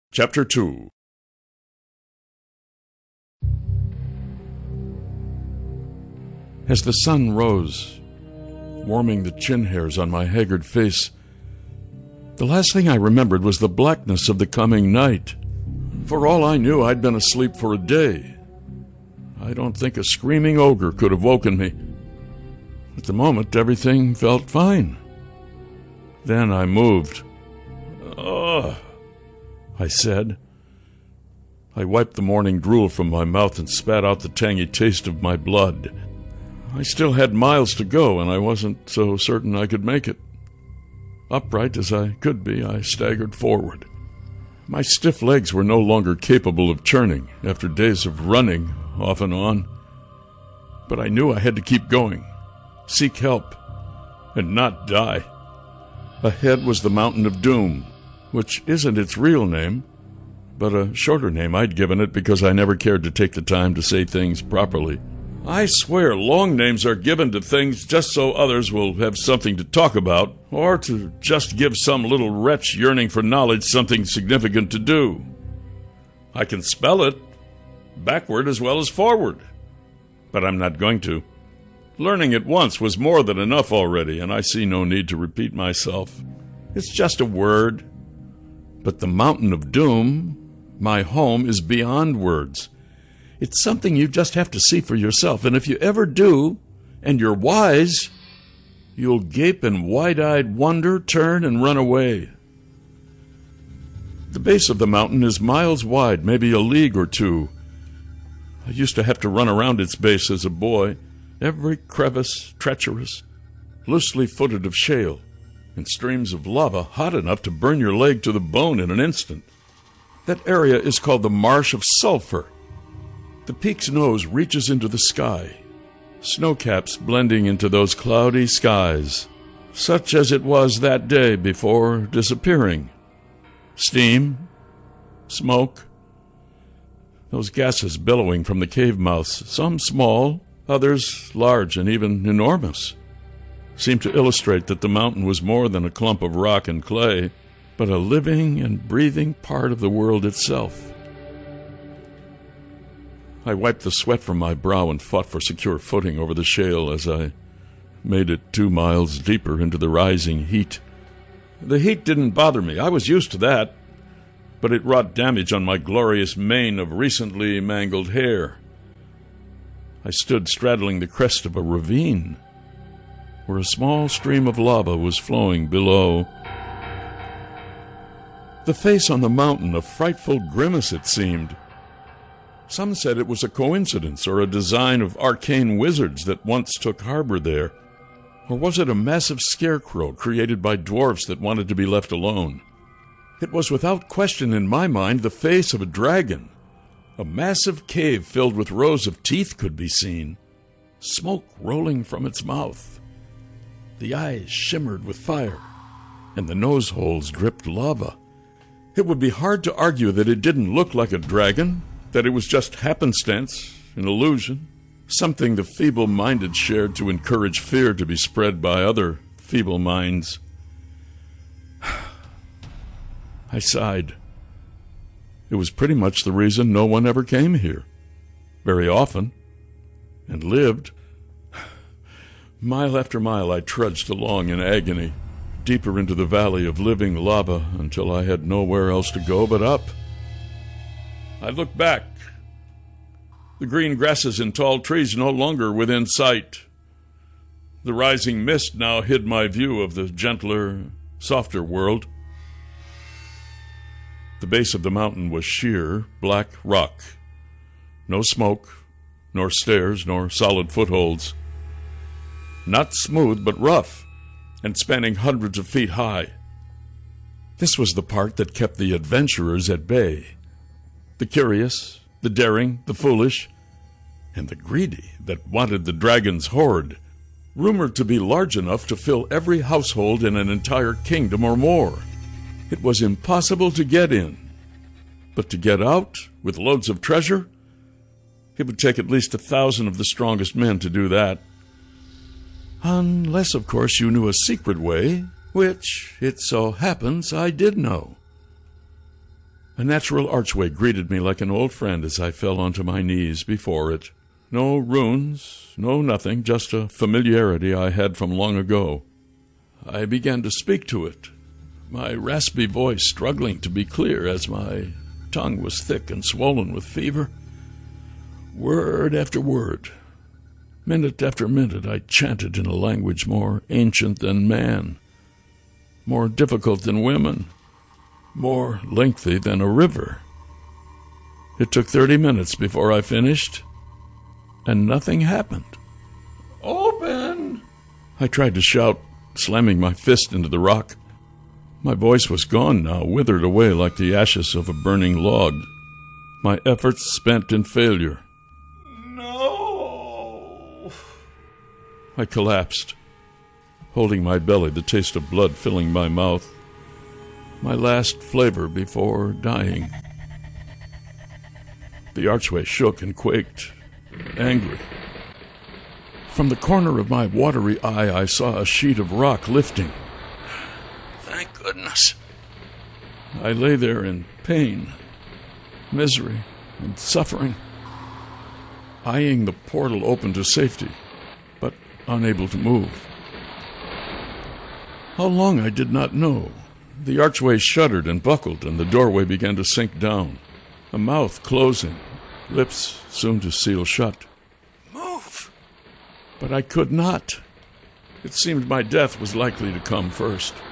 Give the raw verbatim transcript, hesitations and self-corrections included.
Chapter two. As the sun rose, warming the chin hairs on my haggard face, the last thing I remembered was the blackness of the coming night. For all I knew, I'd been asleep for a day. I don't think a screaming ogre could have woken me. At the moment, everything felt fine. Then I moved. Ugh, I said. I wiped the morning drool from my mouth and spat out the tangy taste of my blood. I still had miles to go, and I wasn't so certain I could make it. Upright as I could be, I staggered forward. My stiff legs were no longer capable of churning after days of running off and on. But I knew I had to keep going, seek help, and not die. Ahead was the Mountain of Doom, which isn't its real name, but a shorter name I'd given it because I never cared to take the time to say things properly. I swear long names are given to things just so others will have something to talk about, or to just give some little wretch yearning for knowledge something significant to do. I can spell it, backward as well as forward, but I'm not going to. Learning it once was more than enough already, and I see no need to repeat myself. It's just a word. But the Mountain of Doom, my home, is beyond words. It's something you just have to see for yourself, and if you ever do, and you're wise, you'll gape in wide-eyed wonder, turn, and run away. The base of the mountain is miles wide, maybe a league or two. I used to have to run around its base as a boy, every crevice treacherous, loosely footed of shale, and streams of lava hot enough to burn your leg to the bone in an instant. That area is called the Marsh of Sulphur. The peak's nose reaches into the sky, snowcaps blending into those cloudy skies, such as it was that day before disappearing. Steam, smoke, those gases billowing from the cave mouths, some small, others large and even enormous, seemed to illustrate that the mountain was more than a clump of rock and clay, but a living and breathing part of the world itself. I wiped the sweat from my brow and fought for secure footing over the shale as I made it two miles deeper into the rising heat. The heat didn't bother me. I was used to that, but it wrought damage on my glorious mane of recently mangled hair. I stood straddling the crest of a ravine, where a small stream of lava was flowing below. The face on the mountain, a frightful grimace it seemed. Some said it was a coincidence or a design of arcane wizards that once took harbor there. Or was it a massive scarecrow created by dwarfs that wanted to be left alone? It was without question in my mind the face of a dragon. A massive cave filled with rows of teeth could be seen, smoke rolling from its mouth. The eyes shimmered with fire, and the nose holes dripped lava. It would be hard to argue that it didn't look like a dragon, that it was just happenstance, an illusion, something the feeble-minded shared to encourage fear to be spread by other feeble minds. I sighed. It was pretty much the reason no one ever came here, very often, and lived. Mile after mile I trudged along in agony, deeper into the valley of living lava until I had nowhere else to go but up. I looked back. The green grasses and tall trees no longer within sight. The rising mist now hid my view of the gentler, softer world. The base of the mountain was sheer, black rock. No smoke, nor stairs, nor solid footholds. Not smooth, but rough, and spanning hundreds of feet high. This was the part that kept the adventurers at bay. The curious, the daring, the foolish, and the greedy that wanted the dragon's hoard, rumored to be large enough to fill every household in an entire kingdom or more. It was impossible to get in, but to get out with loads of treasure, it would take at least a thousand of the strongest men to do that. Unless, of course, you knew a secret way, which, it so happens, I did know. A natural archway greeted me like an old friend as I fell onto my knees before it. No runes, no nothing, just a familiarity I had from long ago. I began to speak to it, my raspy voice struggling to be clear as my tongue was thick and swollen with fever. Word after word, minute after minute, I chanted in a language more ancient than man, more difficult than women, more lengthy than a river. It took thirty minutes before I finished, and nothing happened. Open! I tried to shout, slamming my fist into the rock. My voice was gone now, withered away like the ashes of a burning log. My efforts spent in failure. No! I collapsed, holding my belly, the taste of blood filling my mouth. My last flavor before dying. The archway shook and quaked, angry. From the corner of my watery eye, I saw a sheet of rock lifting. Thank goodness. I lay there in pain, misery, and suffering, eyeing the portal open to safety, but unable to move. How long I did not know. The archway shuddered and buckled, and the doorway began to sink down, a mouth closing, lips soon to seal shut. Move! But I could not. It seemed my death was likely to come first.